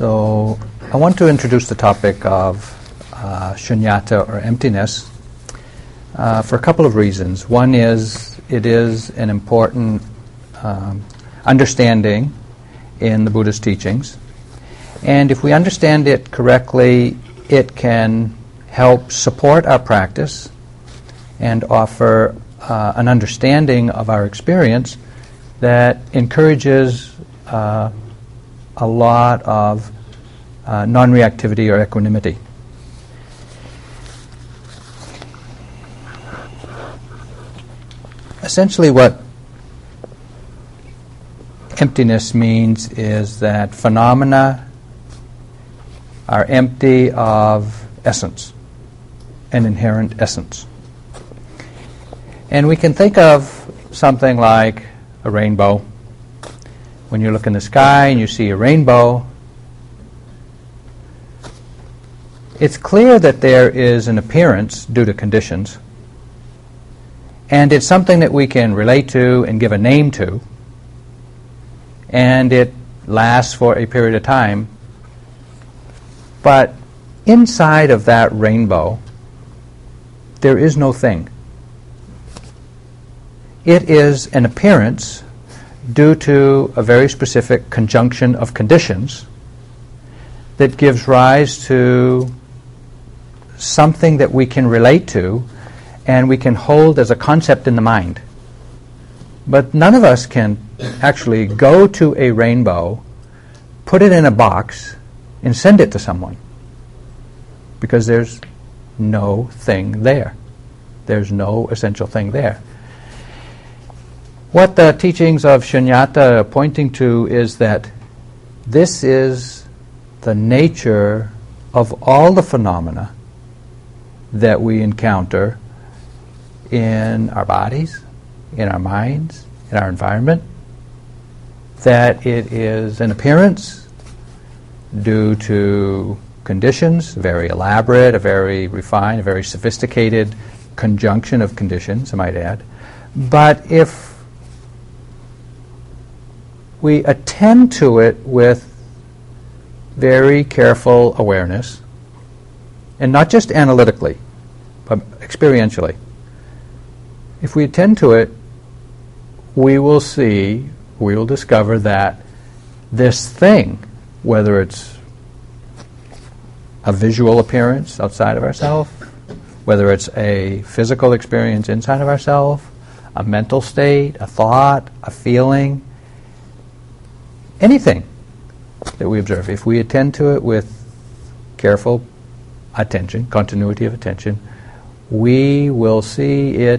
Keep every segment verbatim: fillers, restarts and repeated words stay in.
So I want to introduce the topic of uh, shunyata, or emptiness, uh, for a couple of reasons. One is it is an important um, understanding in the Buddha's teachings. And if we understand it correctly, it can help support our practice and offer uh, an understanding of our experience that encourages uh, a lot of uh, non-reactivity or equanimity. Essentially what emptiness means is that phenomena are empty of essence, an inherent essence. And we can think of something like a rainbow. When you look in the sky and you see a rainbow, it's clear that there is an appearance due to conditions, and it's something that we can relate to and give a name to, and it lasts for a period of time. But inside of that rainbow, there is no thing. It is an appearance due to a very specific conjunction of conditions that gives rise to something that we can relate to and we can hold as a concept in the mind. But none of us can actually go to a rainbow, put it in a box, and send it to someone, because there's no thing there. There's no essential thing there. What the teachings of shunyata are pointing to is that this is the nature of all the phenomena that we encounter in our bodies, in our minds, in our environment, that it is an appearance due to conditions, very elaborate, a very refined, a very sophisticated conjunction of conditions, I might add. But if we attend to it with very careful awareness, and not just analytically, but experientially, if we attend to it, we will see, we will discover that this thing, whether it's a visual appearance outside of ourselves, whether it's a physical experience inside of ourselves, a mental state, a thought, a feeling, anything that we observe, if we attend to it with careful attention, continuity of attention, we will see it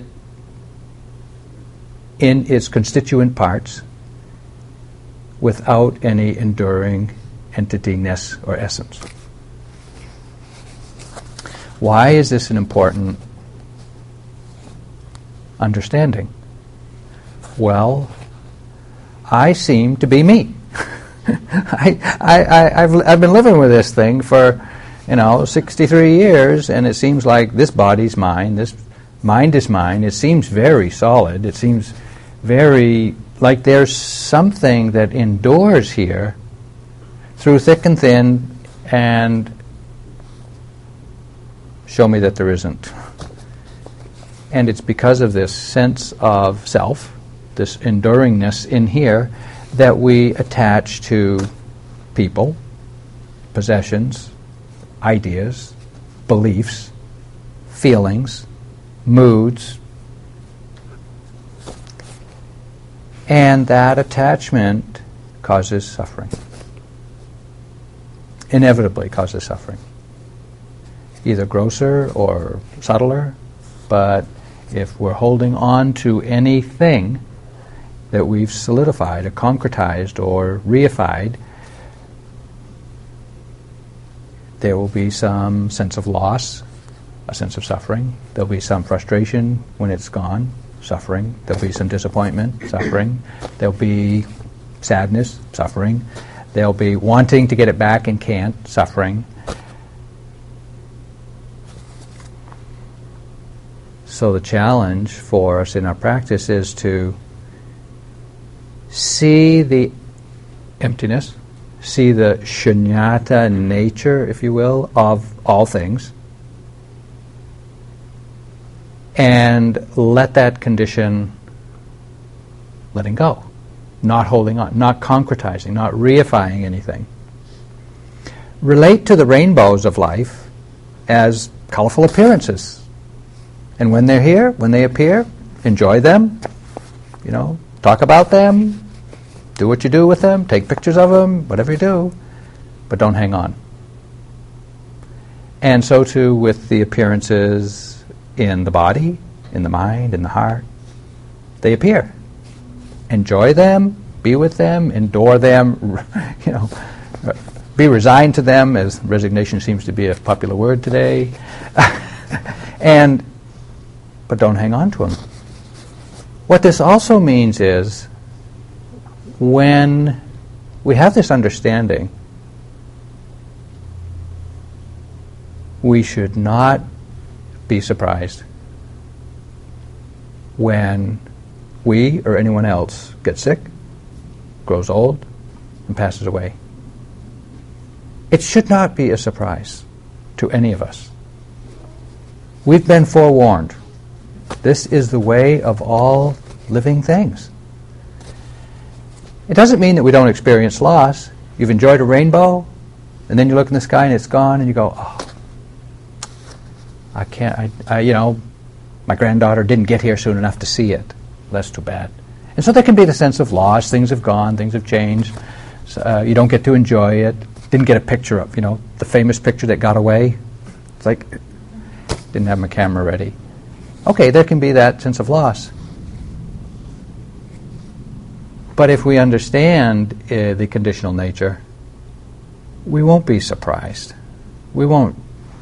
in its constituent parts without any enduring entity-ness or essence. Why is this an important understanding? Well, I seem to be me. I, I, I, I've, I've been living with this thing for, you know, sixty-three years, and it seems like this body's mine, this mind is mine. It seems very solid. It seems very like there's something that endures here through thick and thin, and show me that there isn't. And it's because of this sense of self, this enduringness in here, that we attach to people, possessions, ideas, beliefs, feelings, moods, and that attachment causes suffering. Inevitably causes suffering. Either grosser or subtler, but if we're holding on to anything that we've solidified or concretized or reified, there will be some sense of loss, a sense of suffering. There'll be some frustration when it's gone, suffering. There'll be some disappointment, suffering. There'll be sadness, suffering. There'll be wanting to get it back and can't, suffering. So the challenge for us in our practice is to see the emptiness, see the shunyata nature, if you will, of all things, and let that condition letting go, not holding on, not concretizing, not reifying anything. Relate to the rainbows of life as colorful appearances. And when they're here, when they appear, enjoy them, you know, talk about them, do what you do with them, take pictures of them, whatever you do, but don't hang on. And so too with the appearances in the body, in the mind, in the heart. They appear. Enjoy them, be with them, endure them, you know, be resigned to them, as resignation seems to be a popular word today. and But don't hang on to them. What this also means is, when we have this understanding, we should not be surprised when we or anyone else gets sick, grows old, and passes away. It should not be a surprise to any of us. We've been forewarned. This is the way of all living things. It doesn't mean that we don't experience loss. You've enjoyed a rainbow, and then you look in the sky and it's gone, and you go, oh, I can't, I, I, you know, my granddaughter didn't get here soon enough to see it. That's too bad. And so there can be the sense of loss. Things have gone, things have changed. So, uh, you don't get to enjoy it. Didn't get a picture of, you know, the famous picture that got away. It's like, didn't have my camera ready. Okay, there can be that sense of loss. But if we understand uh, the conditional nature, we won't be surprised. We won't.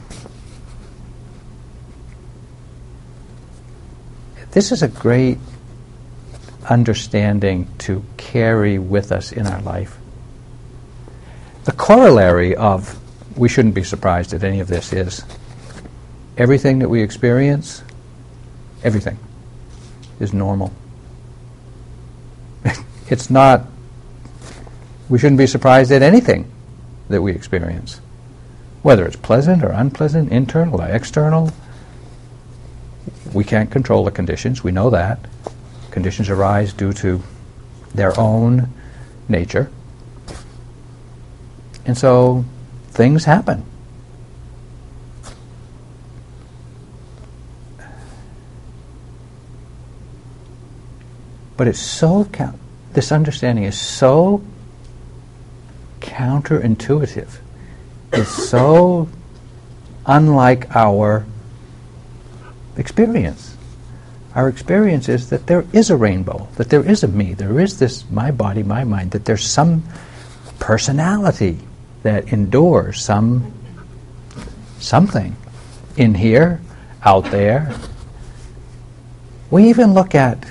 This is a great understanding to carry with us in our life. The corollary of we shouldn't be surprised at any of this is everything that we experience, everything, is normal. It's not, we shouldn't be surprised at anything that we experience, whether it's pleasant or unpleasant, internal or external. We can't control the conditions, we know that. Conditions arise due to their own nature. And so things happen. But it's so, count- this understanding is so counterintuitive. It's so unlike our experience. Our experience is that there is a rainbow, that there is a me, there is this my body, my mind, that there's some personality that endures some something in here, out there. We even look at,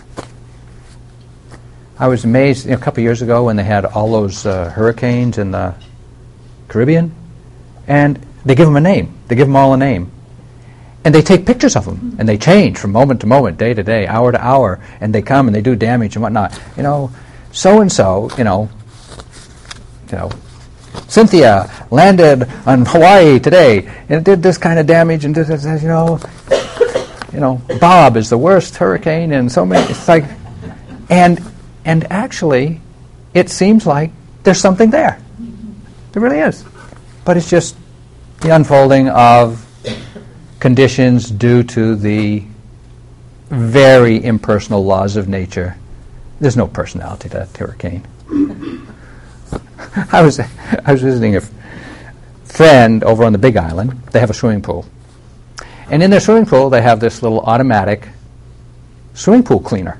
I was amazed you know, a couple of years ago when they had all those uh, hurricanes in the Caribbean, and they give them a name. They give them all a name. And they take pictures of them, and they change from moment to moment, day to day, hour to hour, and they come and they do damage and whatnot. You know, so-and-so, you know, you know, Cynthia landed on Hawaii today, and it did this kind of damage, and did this, you know, you know, Bob is the worst hurricane, and so many, it's like, and and actually, it seems like there's something there. There really is. But it's just the unfolding of conditions due to the very impersonal laws of nature. There's no personality to that hurricane. I was I was visiting a f- friend over on the Big Island. They have a swimming pool. And in their swimming pool, they have this little automatic swimming pool cleaner.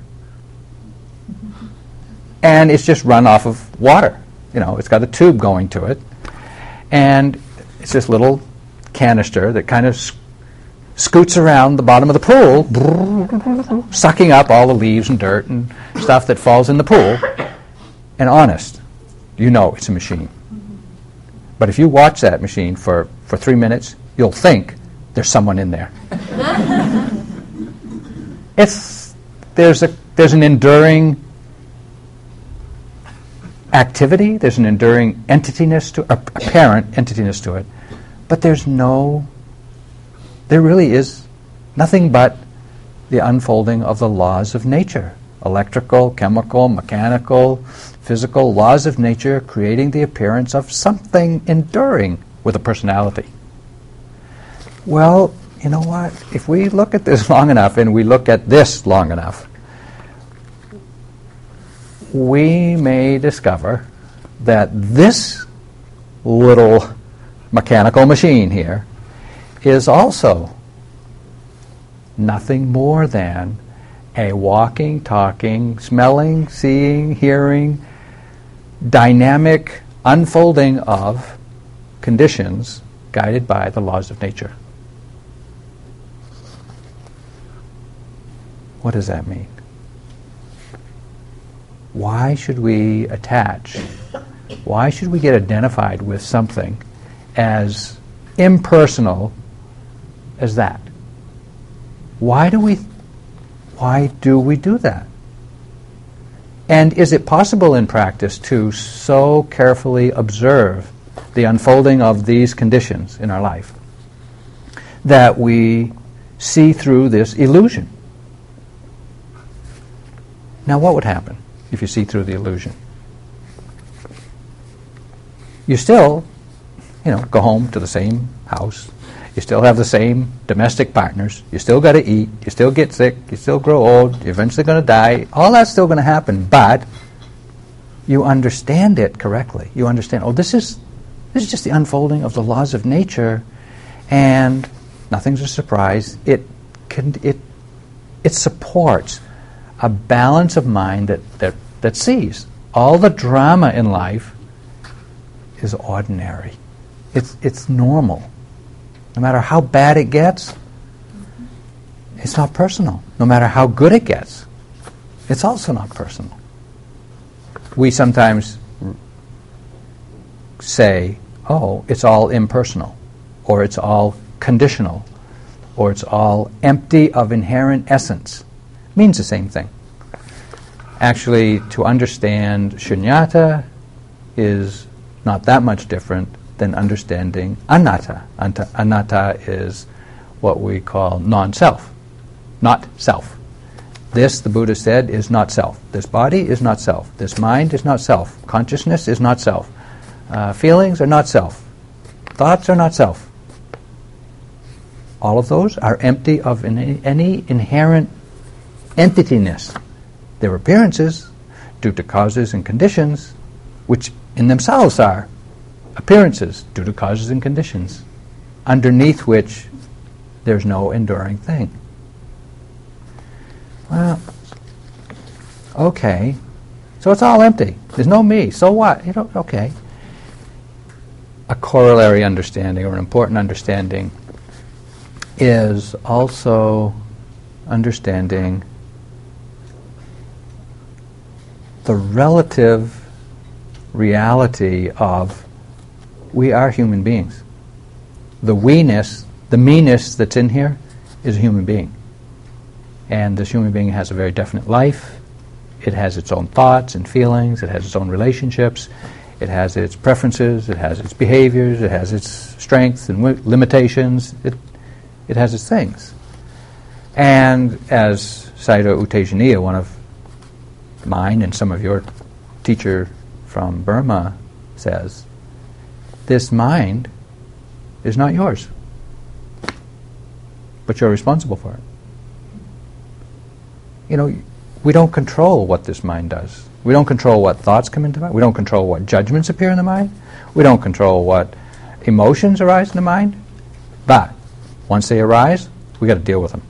And it's just run off of water. You know, it's got a tube going to it. And it's this little canister that kind of sc- scoots around the bottom of the pool, sucking up all the leaves and dirt and stuff that falls in the pool. And honest, you know it's a machine. But if you watch that machine for, for three minutes, you'll think there's someone in there. It's there's a there's an enduring activity, there's an enduring entityness to, apparent entityness to it, but there's no, there really is nothing but the unfolding of the laws of nature. Electrical, chemical, mechanical, physical laws of nature creating the appearance of something enduring with a personality. Well, you know what? If we look at this long enough and we look at this long enough, we may discover that this little mechanical machine here is also nothing more than a walking, talking, smelling, seeing, hearing, dynamic unfolding of conditions guided by the laws of nature. What does that mean? Why should we attach, why should we get identified with something as impersonal as that? Why do we why do we do that? And is it possible in practice to so carefully observe the unfolding of these conditions in our life that we see through this illusion? Now, what would happen if you see through the illusion? You still, you know, go home to the same house. You still have the same domestic partners. You still got to eat. You still get sick. You still grow old. You're eventually going to die. All that's still going to happen, but you understand it correctly. You understand, oh, this is this is just the unfolding of the laws of nature, and nothing's a surprise. It can it it supports a balance of mind that, that, that sees all the drama in life is ordinary. It's it's normal. No matter how bad it gets, it's not personal. No matter how good it gets, it's also not personal. We sometimes r- say, oh, it's all impersonal, or it's all conditional, or it's all empty of inherent essence. It means the same thing. Actually, to understand shunyata is not that much different than understanding anatta. Anta, anatta is what we call non-self, not self. This, the Buddha said, is not self. This body is not self. This mind is not self. Consciousness is not self. Uh, feelings are not self. Thoughts are not self. All of those are empty of any, any inherent entityness. Their appearances, due to causes and conditions, which in themselves are appearances due to causes and conditions, underneath which there's no enduring thing. Well, okay, so it's all empty. There's no me. So what? You know, okay. A corollary understanding, or an important understanding, is also understanding the relative reality of we are human beings. The we-ness, the me-ness that's in here is a human being. And this human being has a very definite life. It has its own thoughts and feelings. It has its own relationships. It has its preferences. It has its behaviors. It has its strengths and w- limitations. It, it has its things. And as Sayadaw U Tejaniya, one of mine and some of your teacher from Burma says, this mind is not yours, but you're responsible for it. You know, we don't control what this mind does. We don't control what thoughts come into mind. We don't control what judgments appear in the mind. We don't control what emotions arise in the mind. But once they arise, we got to deal with them.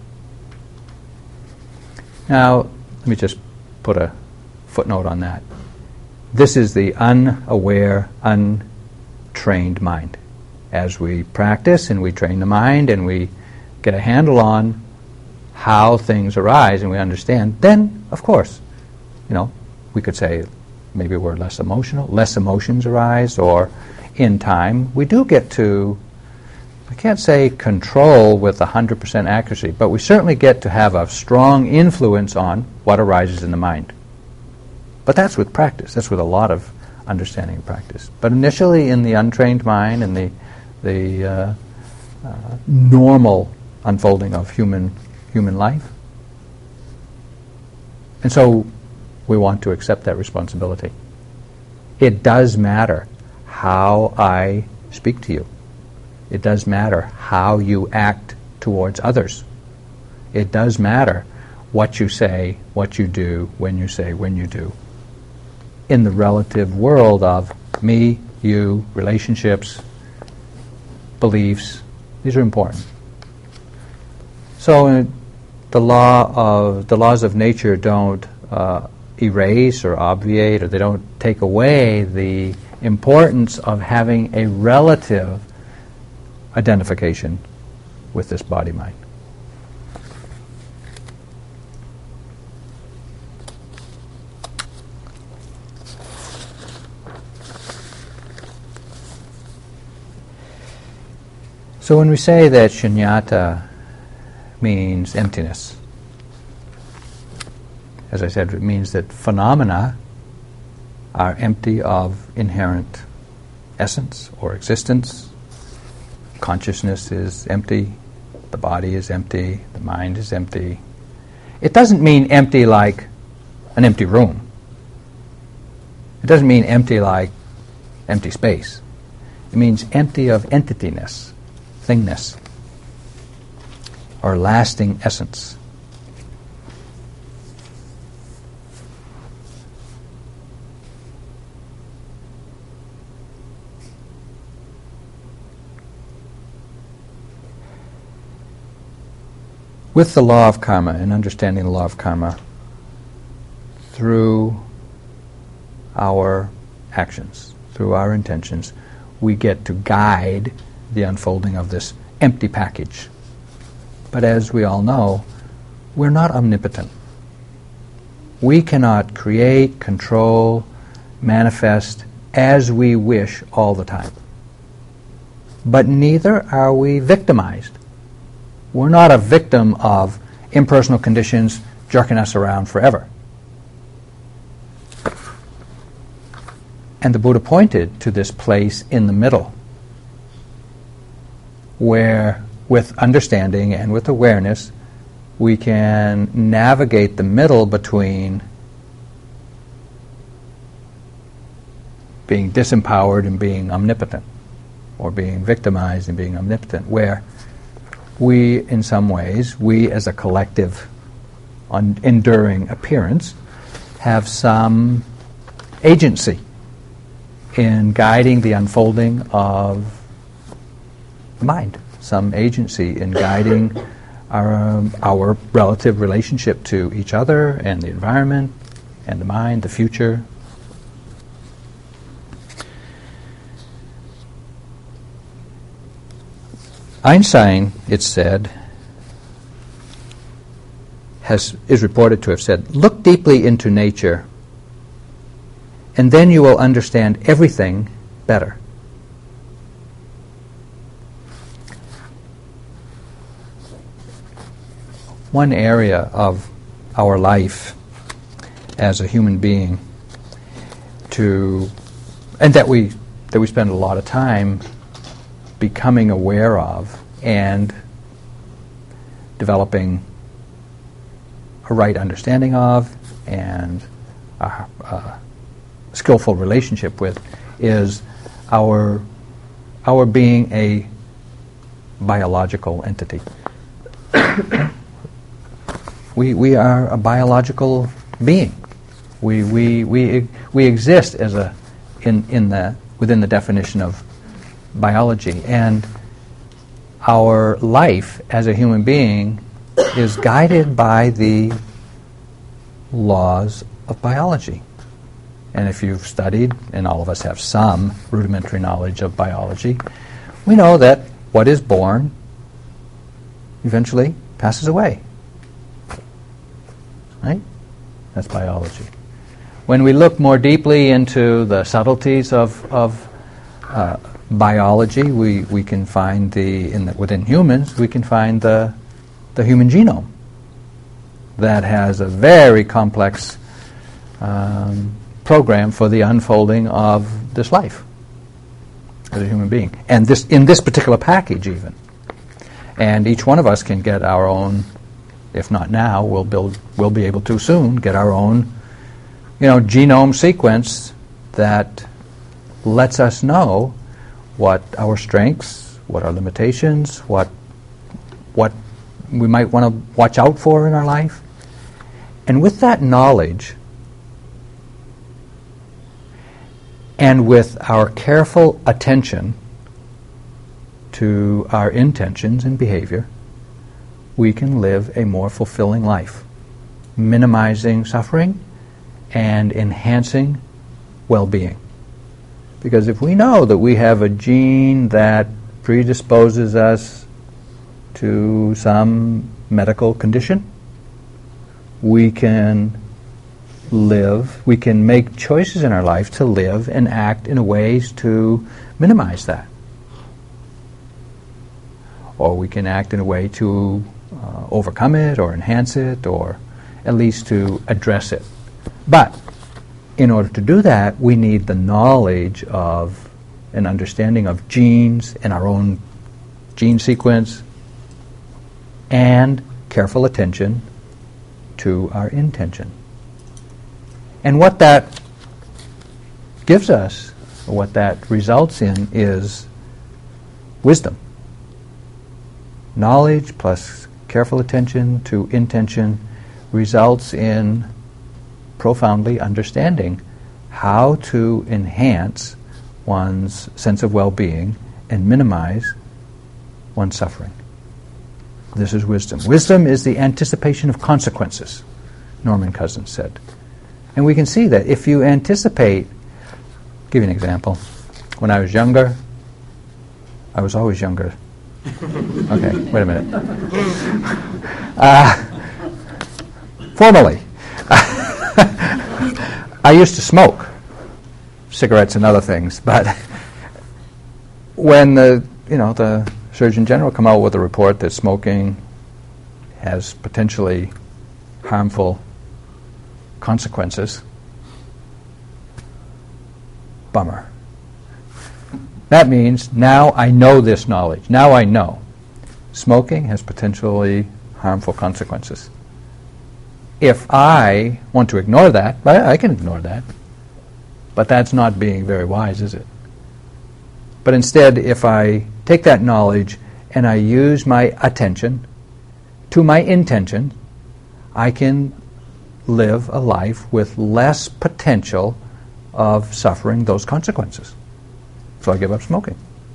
Now, let me just put a footnote on that. This is the unaware, untrained mind. As we practice and we train the mind and we get a handle on how things arise and we understand, then, of course, you know, we could say maybe we're less emotional, less emotions arise, or in time we do get to, I can't say control with one hundred percent accuracy, but we certainly get to have a strong influence on what arises in the mind. But that's with practice. That's with a lot of understanding and practice. But initially, in the untrained mind and the the uh, uh, normal unfolding of human human life, and so we want to accept that responsibility. It does matter how I speak to you. It does matter how you act towards others. It does matter what you say, what you do, when you say, when you do. In the relative world of me, you, relationships, beliefs, these are important. So uh, the law of the laws of nature don't uh, erase or obviate, or they don't take away the importance of having a relative identification with this body-mind. So when we say that shunyata means emptiness, as I said, it means that phenomena are empty of inherent essence or existence. Consciousness is empty, the body is empty, the mind is empty. It doesn't mean empty like an empty room. It doesn't mean empty like empty space. It means empty of entityness, thingness, or lasting essence. With the law of karma and understanding the law of karma through our actions, through our intentions, we get to guide the unfolding of this empty package. But as we all know, we're not omnipotent. We cannot create, control, manifest as we wish all the time. But neither are we victimized. We're not a victim of impersonal conditions jerking us around forever. And the Buddha pointed to this place in the middle, where with understanding and with awareness, we can navigate the middle between being disempowered and being omnipotent, or being victimized and being omnipotent, where we, in some ways, we as a collective un- enduring appearance, have some agency in guiding the unfolding of the mind, some agency in guiding our, um, our relative relationship to each other and the environment and the mind, the future. Einstein, it's said, has, is reported to have said, "Look deeply into nature, and then you will understand everything better." One area of our life as a human being to, and that we that we spend a lot of time becoming aware of and developing a right understanding of and a, a skillful relationship with, is our our being a biological entity. we we are a biological being. We we we we exist as a in in the within the definition of biology, and our life as a human being is guided by the laws of biology. And if you've studied, and all of us have some rudimentary knowledge of biology, we know that what is born eventually passes away. Right? That's biology. When we look more deeply into the subtleties of, of uh, biology, we, we can find the, in the within humans, we can find the the human genome that has a very complex um, program for the unfolding of this life as a human being, and this in this particular package even. And each one of us can get our own, if not now, we'll build, we'll be able to soon get our own, you know, genome sequence that lets us know what our strengths, what our limitations, what what we might want to watch out for in our life. And with that knowledge, and with our careful attention to our intentions and behavior, we can live a more fulfilling life, minimizing suffering and enhancing well-being. Because if we know that we have a gene that predisposes us to some medical condition, we can live, we can make choices in our life to live and act in ways to minimize that. Or we can act in a way to uh, overcome it or enhance it or at least to address it. But in order to do that, we need the knowledge of an understanding of genes and our own gene sequence and careful attention to our intention. And what that gives us, or what that results in, is wisdom. Knowledge plus careful attention to intention results in profoundly understanding how to enhance one's sense of well-being and minimize one's suffering. This is wisdom. Wisdom is the anticipation of consequences, Norman Cousins said. And we can see that if you anticipate, I'll give you an example. When I was younger, I was always younger. Okay, wait a minute. Uh, formerly, I used to smoke cigarettes and other things, but when the you know the Surgeon General come out with a report that smoking has potentially harmful consequences, bummer. That means now I know this knowledge. Now I know smoking has potentially harmful consequences. If I want to ignore that, I can ignore that. But that's not being very wise, is it? But instead, if I take that knowledge and I use my attention to my intention, I can live a life with less potential of suffering those consequences. So I give up smoking.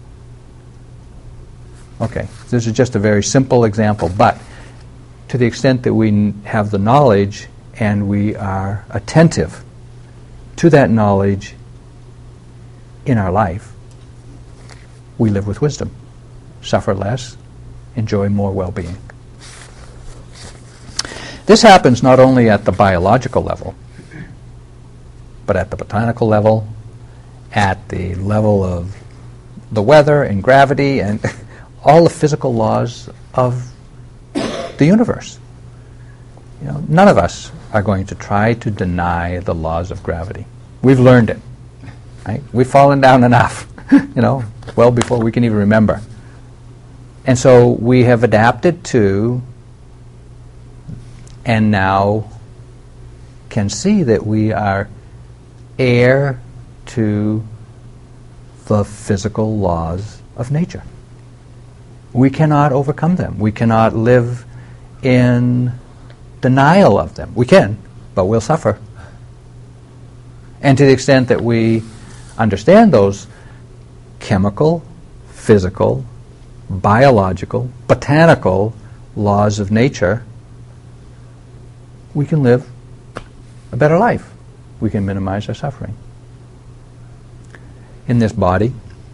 Okay, this is just a very simple example, but to the extent that we n- have the knowledge and we are attentive to that knowledge in our life, we live with wisdom, suffer less, enjoy more well-being. This happens not only at the biological level, but at the botanical level, at the level of the weather and gravity and all the physical laws of the universe. You know, none of us are going to try to deny the laws of gravity. We've learned it. Right? We've fallen down enough, you know, well before we can even remember. And so we have adapted to and now can see that we are heir to the physical laws of nature. We cannot overcome them. We cannot live in denial of them. We can, but we'll suffer. And to the extent that we understand those chemical, physical, biological, botanical laws of nature, we can live a better life. We can minimize our suffering. In this body,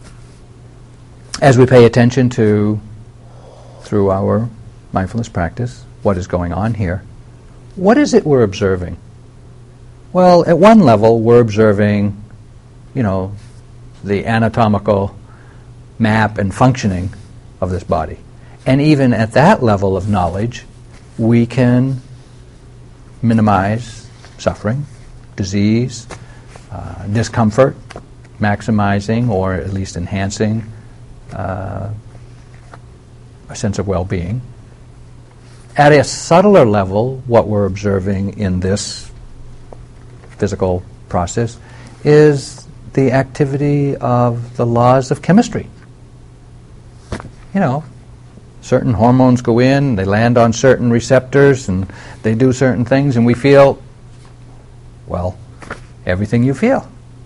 as we pay attention to, through our mindfulness practice, what is going on here, what is it we're observing? Well, at one level, we're observing, you know, the anatomical map and functioning of this body. And even at that level of knowledge, we can minimize suffering, disease, uh, discomfort, maximizing or at least enhancing uh, a sense of well-being. At a subtler level, what we're observing in this physical process is the activity of the laws of chemistry. You know, certain hormones go in, they land on certain receptors, and they do certain things, and we feel, well, everything you feel.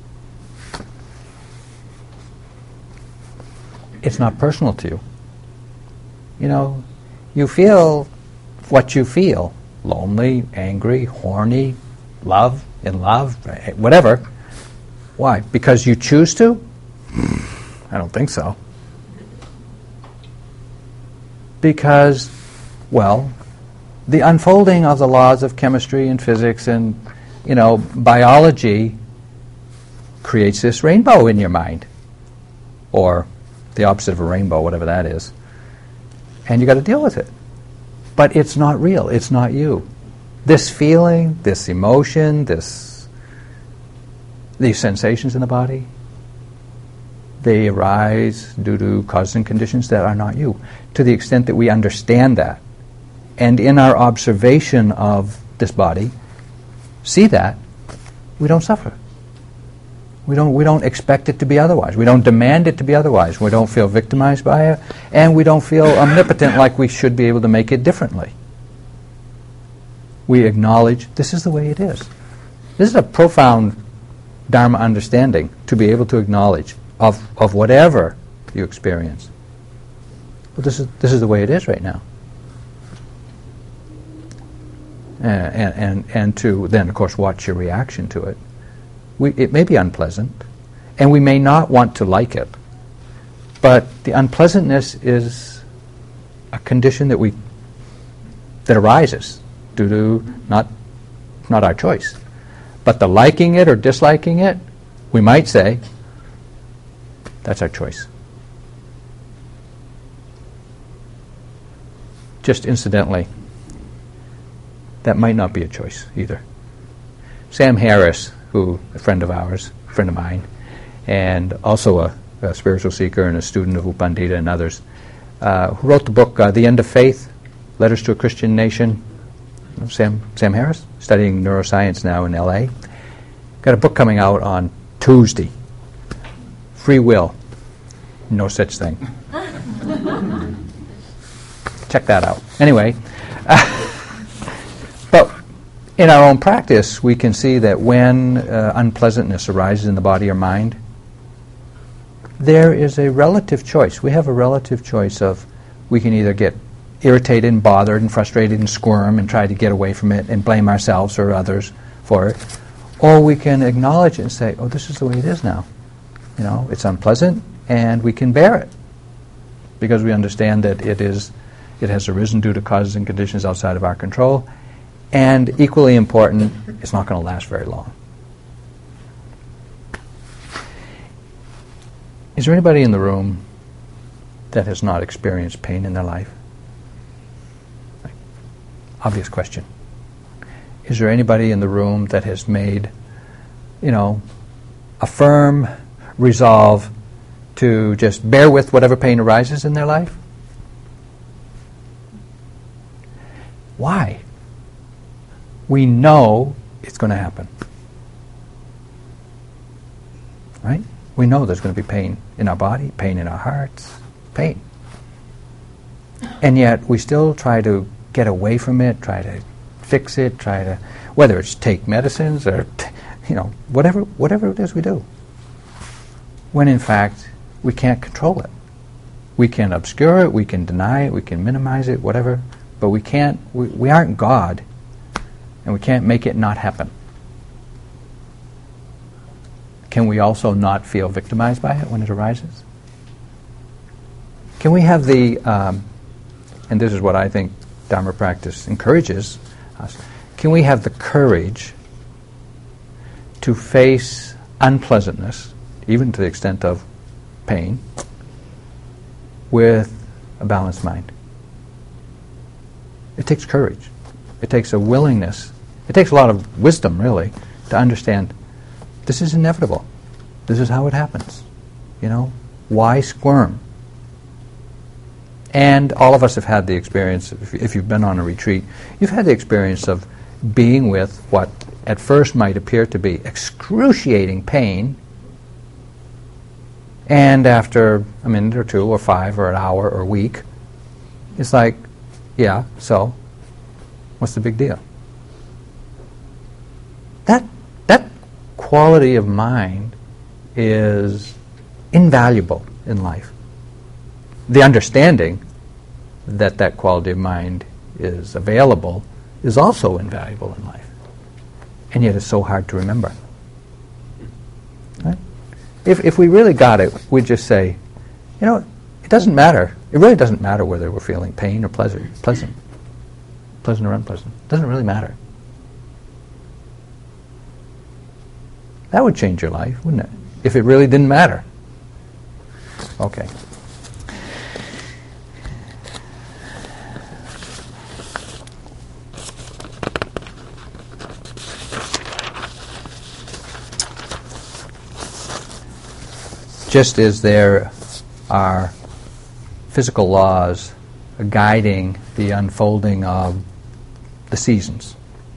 It's not personal to you. You know, you feel what you feel. Lonely, angry, horny, love, in love, whatever. Why? Because you choose to? I don't think so. Because, well, the unfolding of the laws of chemistry and physics and, you know, biology creates this rainbow in your mind. Or the opposite of a rainbow, whatever that is. And you got to deal with it. But it's not real. It's not you. This feeling, this emotion, this these sensations in the body, they arise due to causes and conditions that are not you. To the extent that we understand that, and in our observation of this body, see that, we don't suffer. We don't, we don't expect it to be otherwise. We don't demand it to be otherwise. We don't feel victimized by it, and we don't feel omnipotent like we should be able to make it differently. We acknowledge this is the way it is. This is a profound Dharma understanding, to be able to acknowledge of, of whatever you experience. But this is this is the way it is right now. And and and, and to then, of course, watch your reaction to it. We, it may be unpleasant, and we may not want to like it, but the unpleasantness is a condition that we that arises due to not not our choice. But the liking it or disliking it, we might say, that's our choice. Just incidentally, that might not be a choice either. Sam Harris, who a friend of ours, a friend of mine, and also a, a spiritual seeker and a student of U Pandita and others, uh, who wrote the book uh, The End of Faith, Letters to a Christian Nation. Sam Sam Harris, studying neuroscience now in L A. Got a book coming out on Tuesday. Free Will. No such thing. Check that out. Anyway, uh, but in our own practice, we can see that when uh, unpleasantness arises in the body or mind, there is a relative choice. We have a relative choice of, we can either get irritated and bothered and frustrated and squirm and try to get away from it and blame ourselves or others for it, or we can acknowledge it and say, oh, this is the way it is now. You know, it's unpleasant, and we can bear it because we understand that it is, it has arisen due to causes and conditions outside of our control, and equally important, it's not going to last very long. Is there anybody in the room that has not experienced pain in their life? Obvious question. Is there anybody in the room that has made, you know, a firm resolve to just bear with whatever pain arises in their life? Why? We know it's going to happen. Right? We know there's going to be pain in our body, pain in our hearts, pain. And yet we still try to get away from it, try to fix it, try to, whether it's take medicines or, t- you know, whatever whatever it is we do. When in fact, we can't control it. We can obscure it, we can deny it, we can minimize it, whatever, but we can't, we, we aren't God, and we can't make it not happen. Can we also not feel victimized by it when it arises? Can we have the, um, and this is what I think Dharma practice encourages us, can we have the courage to face unpleasantness, even to the extent of pain, with a balanced mind? It takes courage. It takes a willingness. It takes a lot of wisdom, really, to understand This is inevitable. This is how it happens. You know, why squirm? And all of us have had the experience, if, if you've been on a retreat, you've had the experience of being with what at first might appear to be excruciating pain, and after a minute or two or five or an hour or a week, it's like, yeah, so what's the big deal? That that quality of mind is invaluable in life. The understanding that that quality of mind is available is also invaluable in life. And yet it's so hard to remember. Right? If if we really got it, we'd just say, you know, it doesn't matter. It really doesn't matter whether we're feeling pain or pleasure, pleasant, pleasant or unpleasant. It doesn't really matter. That would change your life, wouldn't it? If it really didn't matter. Okay. Just as there are physical laws guiding the unfolding of the seasons,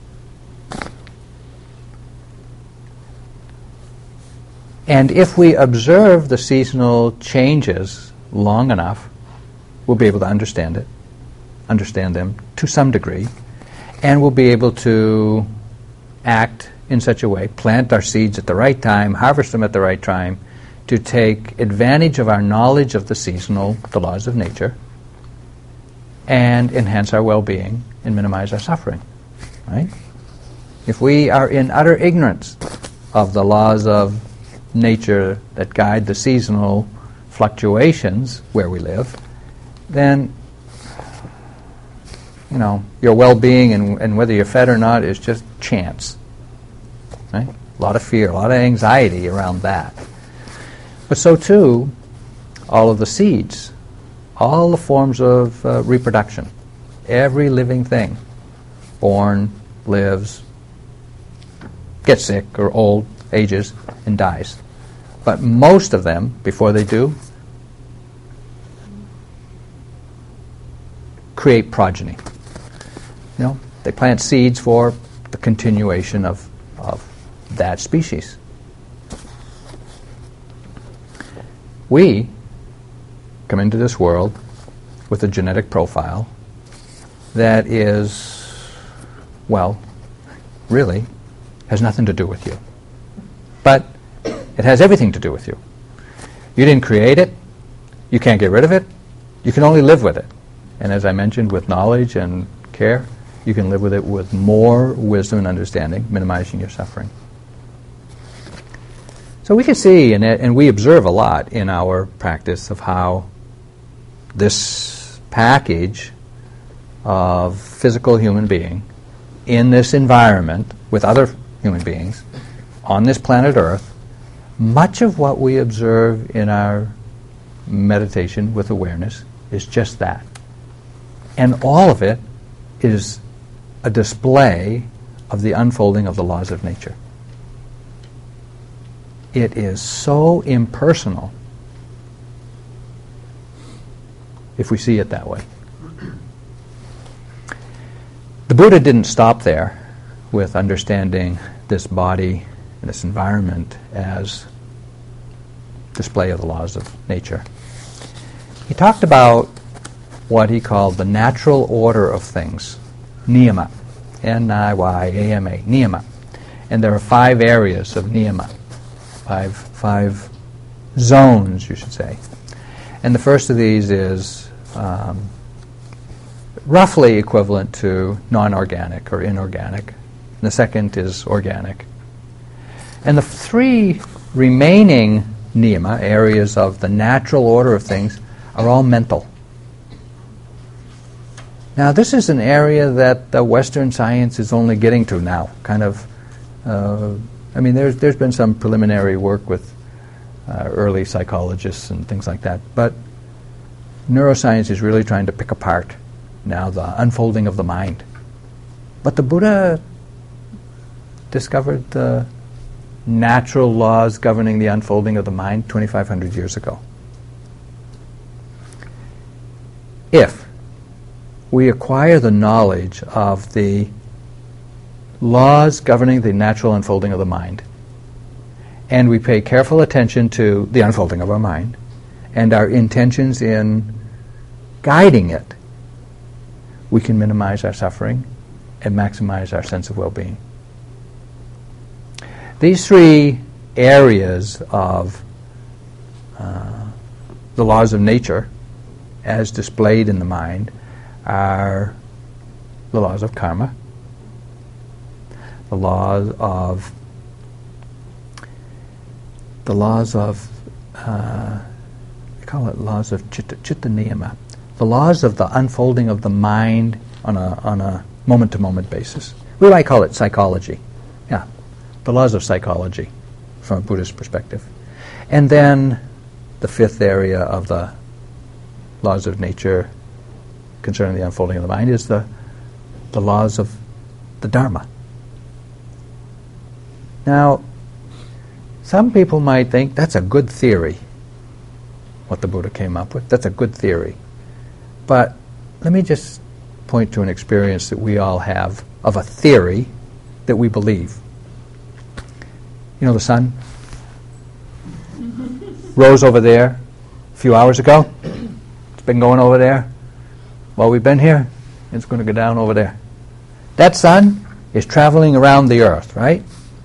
and if we observe the seasonal changes long enough, we'll be able to understand it, understand them to some degree, and we'll be able to act in such a way, plant our seeds at the right time, harvest them at the right time, to take advantage of our knowledge of the seasonal, the laws of nature, and enhance our well-being and minimize our suffering. Right? If we are in utter ignorance of the laws of nature that guide the seasonal fluctuations where we live, then, you know, your well-being and, and whether you're fed or not is just chance. Right? A lot of fear, a lot of anxiety around that. But so too, all of the seeds, all the forms of uh, reproduction, every living thing, born, lives, gets sick or old, ages, and dies. But most of them, before they do, create progeny. You know, they plant seeds for the continuation of, of that species. We come into this world with a genetic profile that is, well, really has nothing to do with you. But it has everything to do with you. You didn't create it. You can't get rid of it. You can only live with it. And as I mentioned, with knowledge and care, you can live with it with more wisdom and understanding, minimizing your suffering. So we can see, and, and we observe a lot in our practice of how this package of physical human being in this environment with other human beings on this planet Earth, much of what we observe in our meditation with awareness is just that. And all of it is a display of the unfolding of the laws of nature. It is so impersonal if we see it that way. The Buddha didn't stop there with understanding this body and this environment as display of the laws of nature. He talked about what he called the natural order of things, niyama, N I Y A M A, niyama. And there are five areas of niyama. Five, five zones, you should say. And the first of these is um, roughly equivalent to non-organic or inorganic. And the second is organic. And the three remaining niyama, areas of the natural order of things, are all mental. Now, this is an area that the Western science is only getting to now, kind of. Uh, I mean, there's there's been some preliminary work with uh, early psychologists and things like that, but neuroscience is really trying to pick apart now the unfolding of the mind. But the Buddha discovered the natural laws governing the unfolding of the mind twenty-five hundred years ago. If we acquire the knowledge of the laws governing the natural unfolding of the mind, and we pay careful attention to the unfolding of our mind and our intentions in guiding it, we can minimize our suffering and maximize our sense of well-being. These three areas of uh, the laws of nature as displayed in the mind are the laws of karma, the laws of the laws of uh, we call it laws of chitta, chitta niyama, the laws of the unfolding of the mind on a on a moment-to-moment basis. We might call it psychology. Yeah, the laws of psychology from a Buddhist perspective. And then the fifth area of the laws of nature concerning the unfolding of the mind is the the laws of the Dharma. Now, some people might think that's a good theory, what the Buddha came up with. That's a good theory. But let me just point to an experience that we all have of a theory that we believe. You know the sun rose over there a few hours ago. It's been going over there while we've been here. It's going to go down over there. That sun is traveling around the earth, right?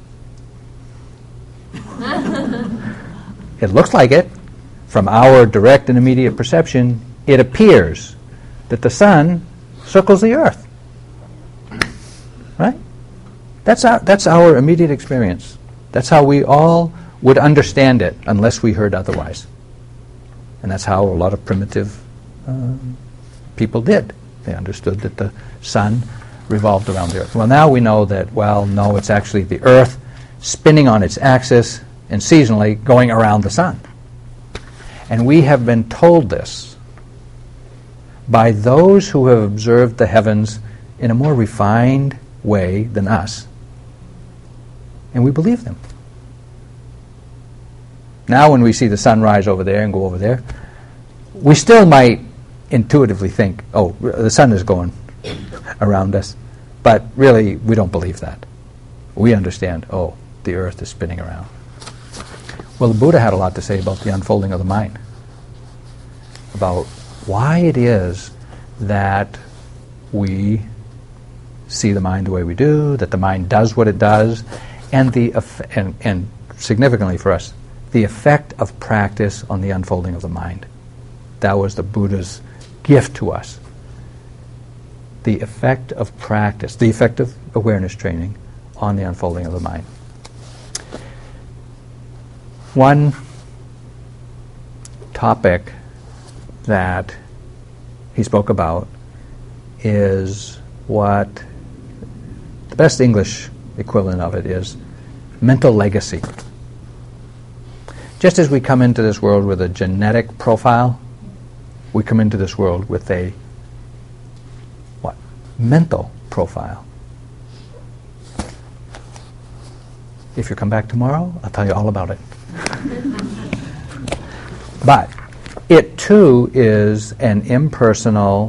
It looks like it. From our direct and immediate perception, it appears that the sun circles the earth. Right? That's our, that's our immediate experience. That's how we all would understand it unless we heard otherwise. And that's how a lot of primitive uh, people did. They understood that the sun revolved around the earth. Well, now we know that, well, no, it's actually the earth spinning on its axis and seasonally going around the sun. And we have been told this by those who have observed the heavens in a more refined way than us. And we believe them. Now when we see the sun rise over there and go over there, we still might intuitively think, oh, the sun is going around us. But really, we don't believe that. We understand, oh, the earth is spinning around. Well, the Buddha had a lot to say about the unfolding of the mind, about why it is that we see the mind the way we do, that the mind does what it does, and the eff- and, and significantly for us, the effect of practice on the unfolding of the mind. That was the Buddha's gift to us. The effect of practice, the effect of awareness training on the unfolding of the mind. One topic that he spoke about is what the best English equivalent of it is mental legacy. Just as we come into this world with a genetic profile, we come into this world with a what? Mental profile. If you come back tomorrow, I'll tell you all about it. But it too is an impersonal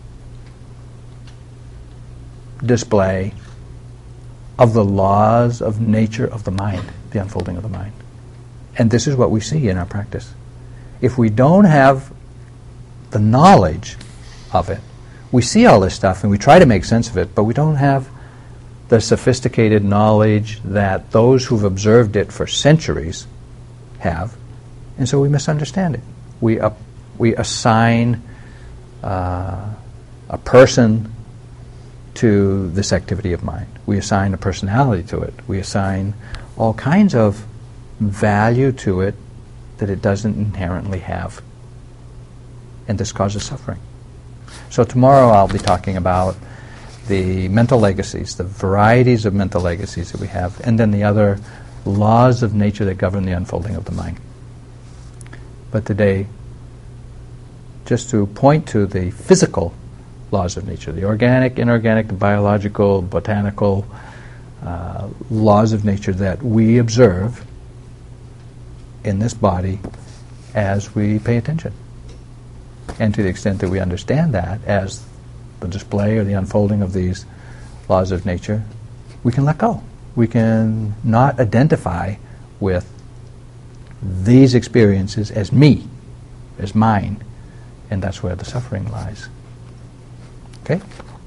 display of the laws of nature of the mind, the unfolding of the mind. And this is what we see in our practice. If we don't have the knowledge of it, we see all this stuff and we try to make sense of it, but we don't have the sophisticated knowledge that those who've observed it for centuries have, and so we misunderstand it. We uh, we assign uh, a person to this activity of mind. We assign a personality to it. We assign all kinds of value to it that it doesn't inherently have. And this causes suffering. So tomorrow I'll be talking about the mental legacies, the varieties of mental legacies that we have, and then the other laws of nature that govern the unfolding of the mind. But today, just to point to the physical laws of nature, the organic, inorganic, the biological, botanical, uh, laws of nature that we observe in this body as we pay attention. And to the extent that we understand that as the display or the unfolding of these laws of nature, we can let go. We can not identify with these experiences as me, as mine, and that's where the suffering lies. Okay?